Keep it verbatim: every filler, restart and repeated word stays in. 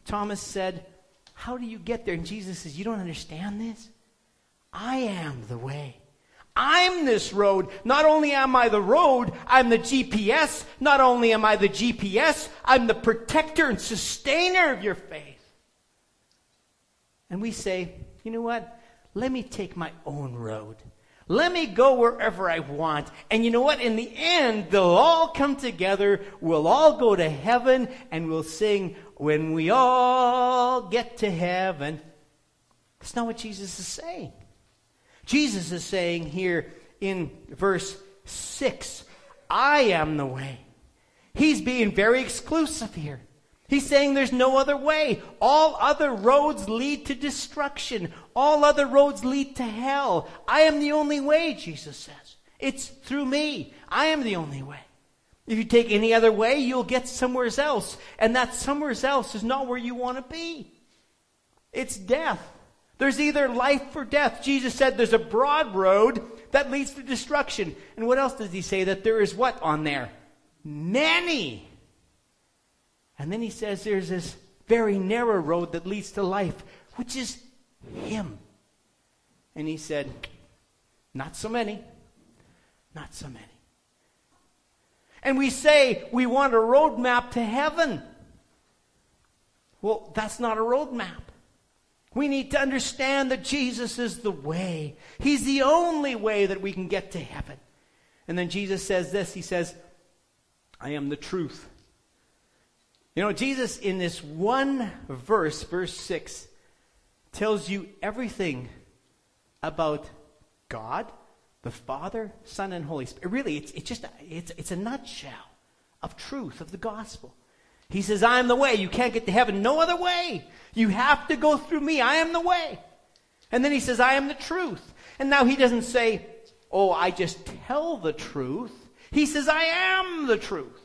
Thomas said, how do you get there? And Jesus says, you don't understand this? I am the way. I'm this road. Not only am I the road, I'm the G P S. Not only am I the G P S, I'm the protector and sustainer of your faith. And we say, you know what? Let me take my own road. Let me go wherever I want. And you know what? In the end, they'll all come together. We'll all go to heaven and we'll sing, when we all get to heaven. That's not what Jesus is saying. Jesus is saying here in verse six, I am the way. He's being very exclusive here. He's saying there's no other way. All other roads lead to destruction. All other roads lead to hell. I am the only way, Jesus says. It's through me. I am the only way. If you take any other way, you'll get somewhere else. And that somewhere else is not where you want to be. It's death. There's either life or death. Jesus said there's a broad road that leads to destruction. And what else does he say? That there is what on there? Many. And then he says there's this very narrow road that leads to life, which is him. And he said, not so many. Not so many. And we say we want a roadmap to heaven. Well, that's not a roadmap. We need to understand that Jesus is the way. He's the only way that we can get to heaven. And then Jesus says this. He says, I am the truth. You know, Jesus in this one verse, verse six, tells you everything about God, the Father, Son, and Holy Spirit. Really, it's, it's just, a, it's, it's a nutshell of truth, of the gospel. He says, I am the way. You can't get to heaven no other way. You have to go through me. I am the way. And then he says, I am the truth. And now he doesn't say, oh, I just tell the truth. He says, I am the truth.